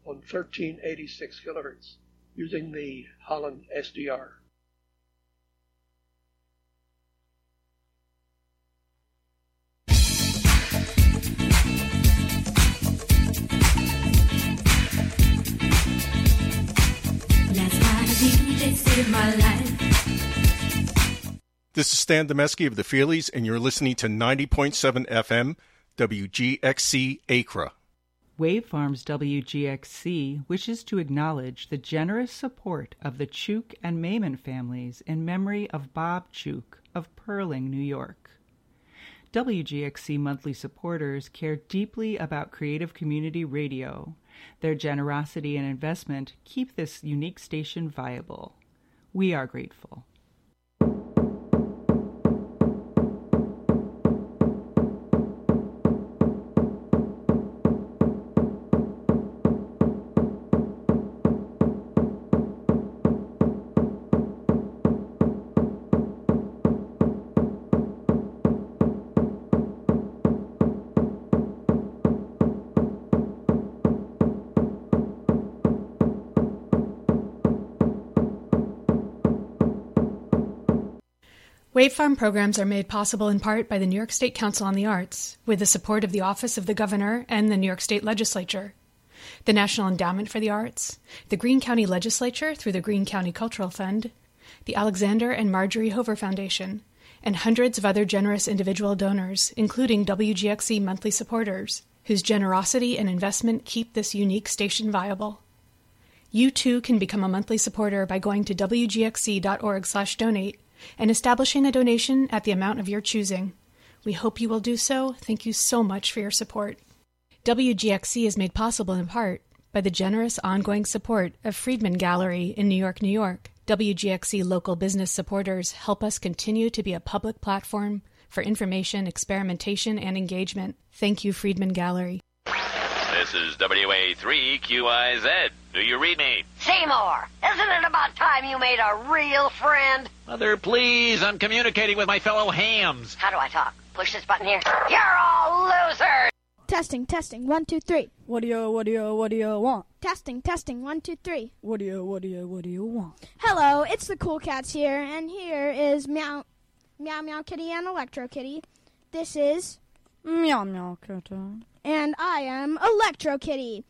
on 1386 kilohertz using the Holland SDR. This is Stan Demeski of the Feelies, and you're listening to 90.7 FM, WGXC Acra. Wavefarms WGXC wishes to acknowledge the generous support of the Chuk and Maiman families in memory of Bob Chuk of Perling, New York. WGXC monthly supporters care deeply about creative community radio. Their generosity and investment keep this unique station viable. We are grateful. Wavefarm programs are made possible in part by the New York State Council on the Arts, with the support of the Office of the Governor and the New York State Legislature, the National Endowment for the Arts, the Greene County Legislature through the Greene County Cultural Fund, the Alexander and Marjorie Hover Foundation, and hundreds of other generous individual donors, including WGXC monthly supporters, whose generosity and investment keep this unique station viable. You too can become a monthly supporter by going to wgxc.org/donate and establishing a donation at the amount of your choosing. We hope you will do so. Thank you so much for your support. WGXC is made possible in part by the generous ongoing support of Friedman Gallery in New York, New York. WGXC local business supporters help us continue to be a public platform for information, experimentation, and engagement. Thank you, Friedman Gallery. This is WA3QIZ. Do you read me? Seymour, isn't it about time you made a real friend? Mother, please. I'm communicating with my fellow hams. How do I talk? Push this button here. You're all losers! Testing, 1, 2, 3. What do you want? Testing, 1, 2, 3. What do you want? Hello, it's the Cool Cats here, and here is Meow Meow Kitty and Electro Kitty. This is Meow Meow Kitty. And I am Electro Kitty.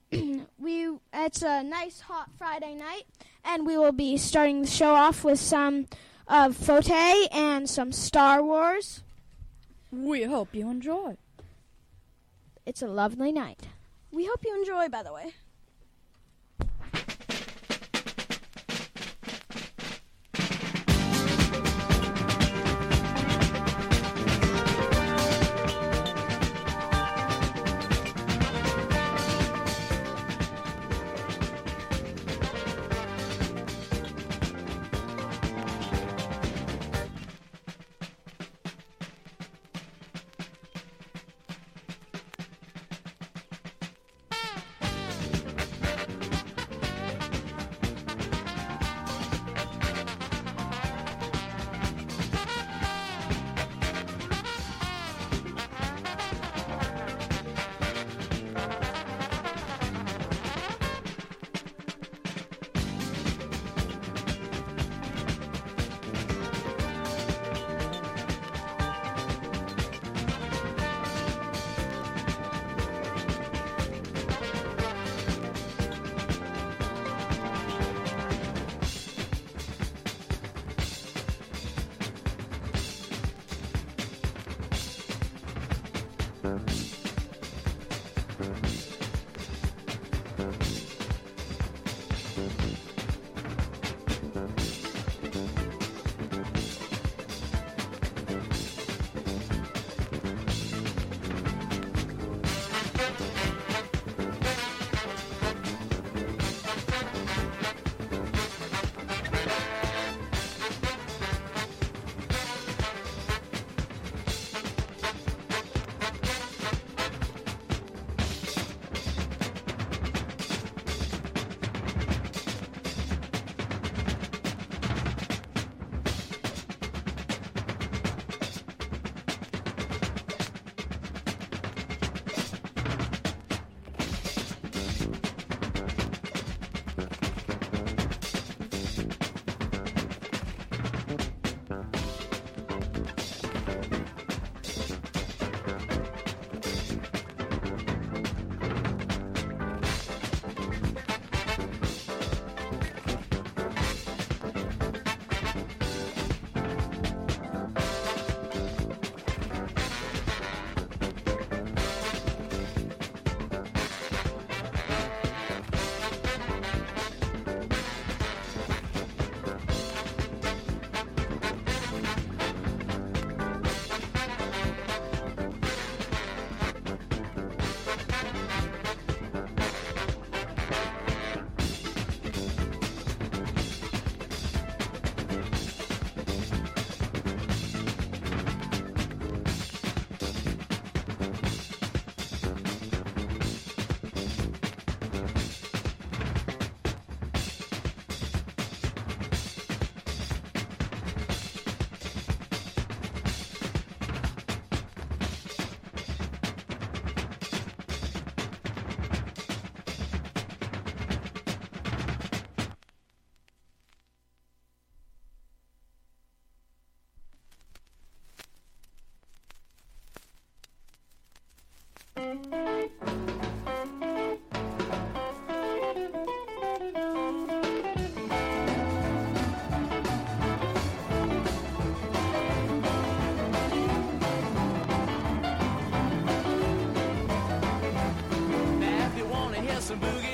It's a nice hot Friday night, and we will be starting the show off with some of Fote and some Star Wars. We hope you enjoy. It's a lovely night. We hope you enjoy, by the way.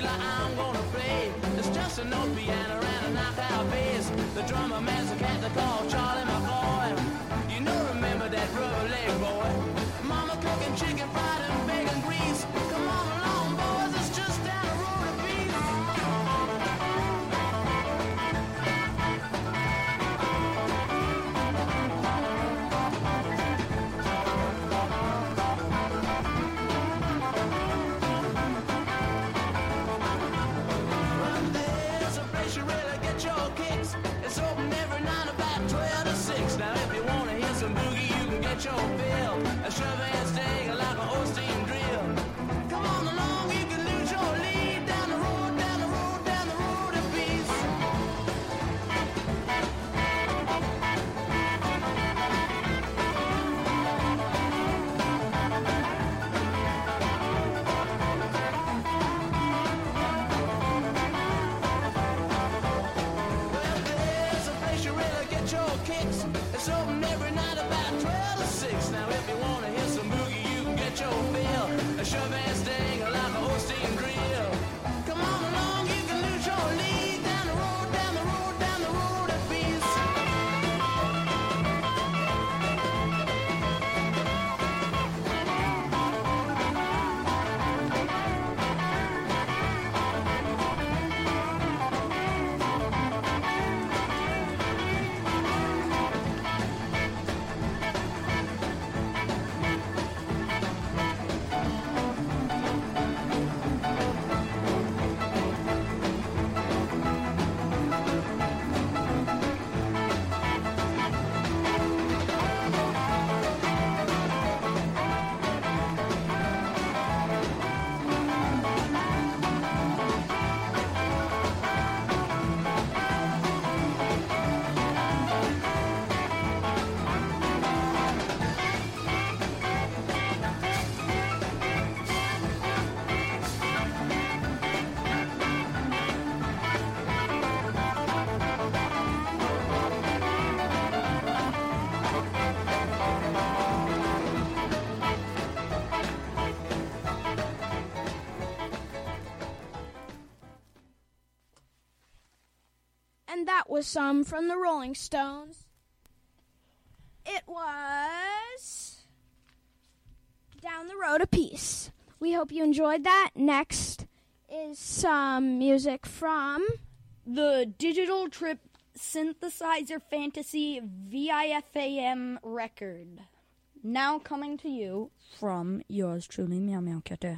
feel like I'm gonna play. It's just an old piano and a knockout bass. The drummer man's a cat they call Charlie McCoy. You know, remember that rubber leg boy? Mama cooking chicken fried and bacon grease. Come on along, boys, it's just down the road a piece. Well, there's a place you really get your kicks. It's open every night about 12 to 6. Now if you wanna hear some boogie, you can get your fill. A shove and steak like an old steam drill. Come on along, you can lose your lead. Down the road, down the road, down the road a piece. Well, there's a place you really get your kicks. It's open every night about 12 to 6. Now if you wanna hear some boogie, you can get your fill. A shove and steak like an old steam drill. Come on along, you can lose your lead. Down the road, down the road, down the road a piece. And that was some from the Rolling Stones. It was Down the Road a Piece. We hope you enjoyed that. Next is some music from The Digital Trip Synthesizer Fantasy VIFAM record. Now coming to you from yours truly, Meow Meow Kitty.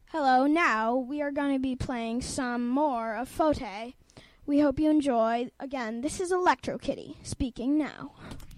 Hello, now we are going to be playing some more of Fote. We hope you enjoy. Again, this is Electro Kitty speaking now.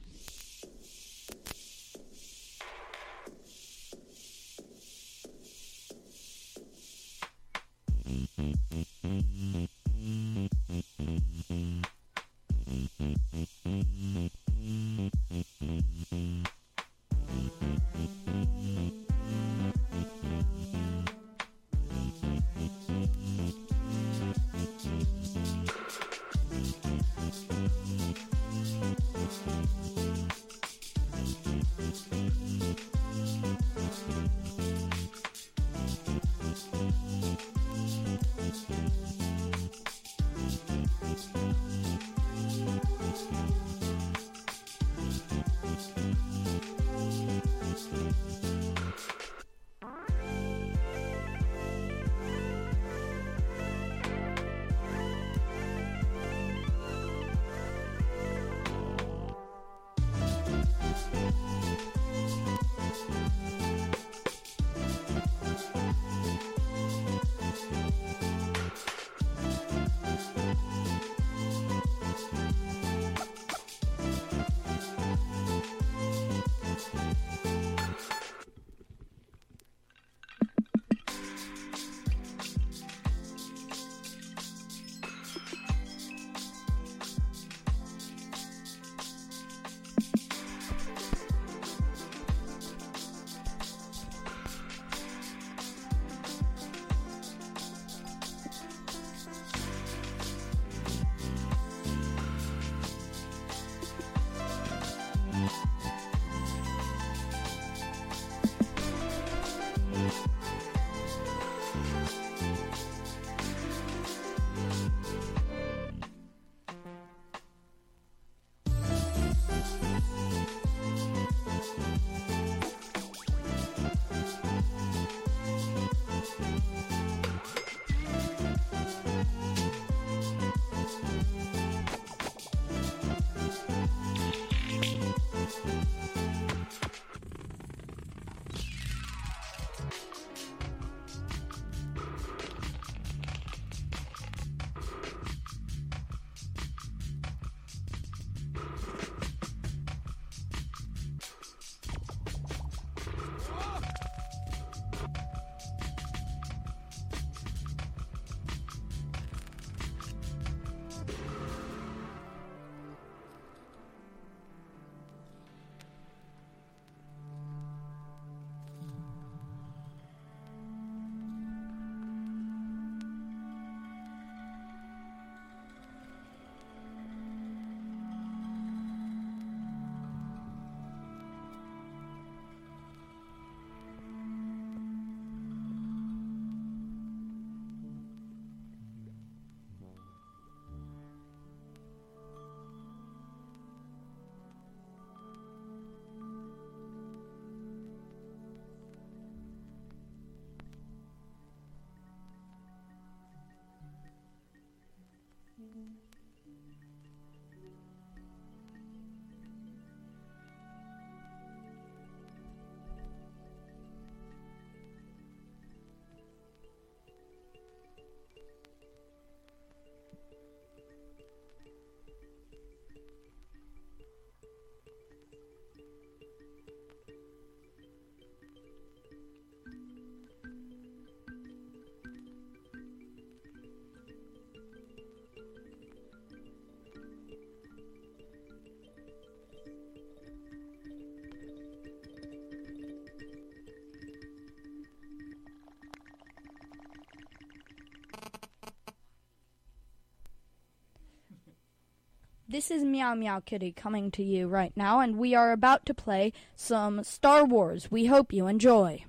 This is Meow Meow Kitty coming to you right now, and we are about to play some Star Wars. We hope you enjoy.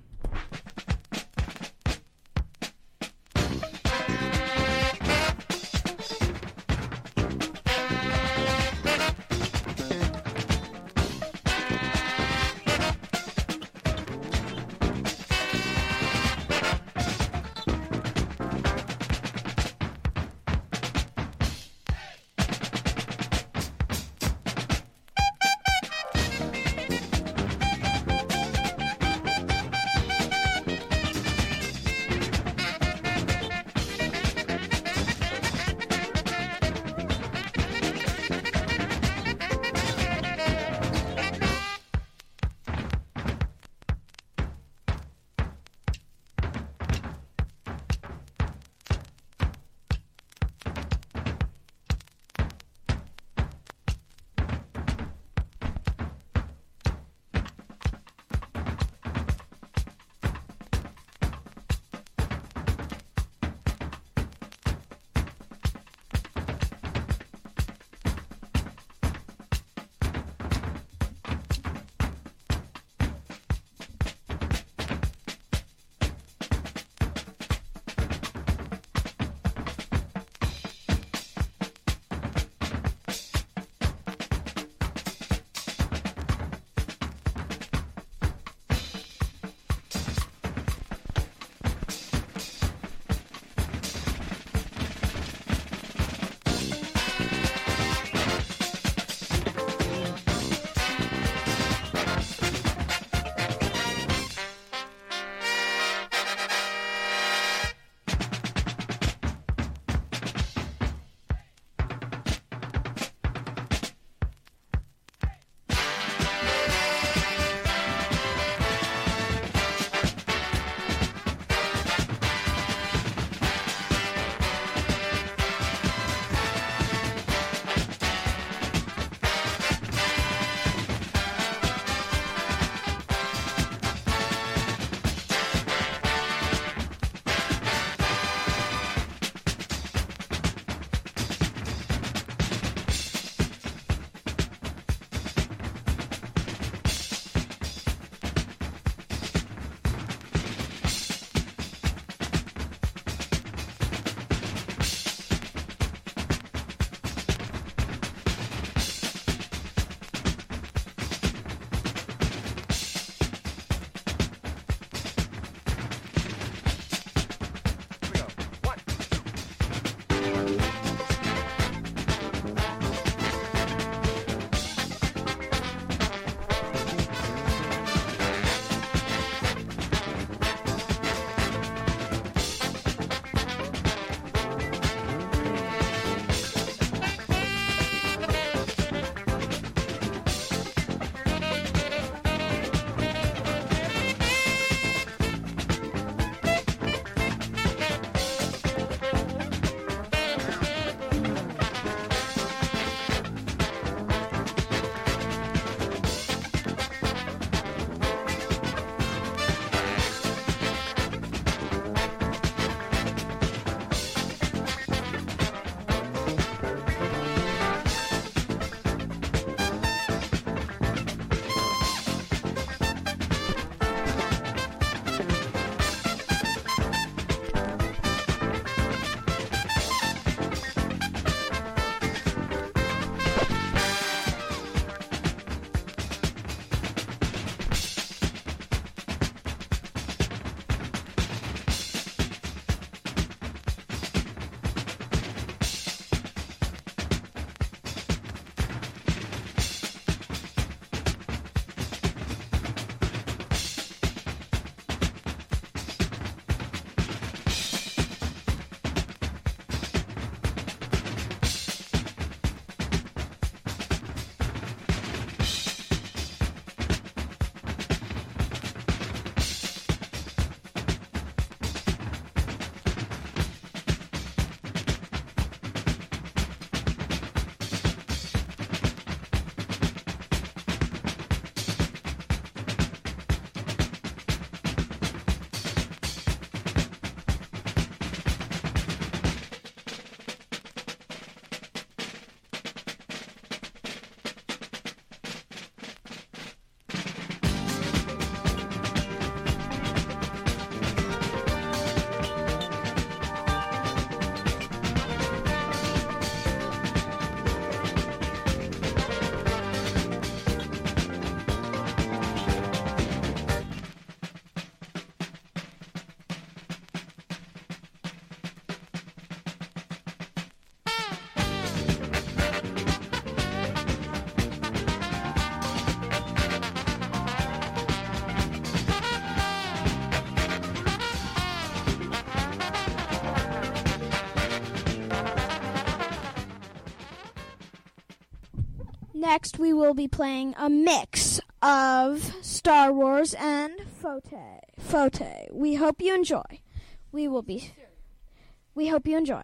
Next, we will be playing a mix of Star Wars and Fote. We hope you enjoy. We hope you enjoy.